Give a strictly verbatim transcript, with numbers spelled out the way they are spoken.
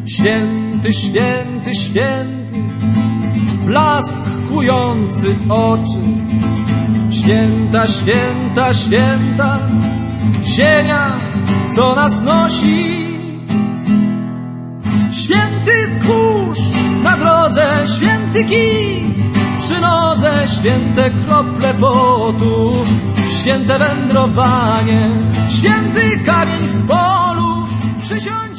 Święty, święty, święty, blask kłujący oczy. Święta, święta, święta, ziemia, co nas nosi. Święty kurz na drodze, święty kij przy nodze, święte krople potu, święte wędrowanie, święty kamień w polu, przysiąść.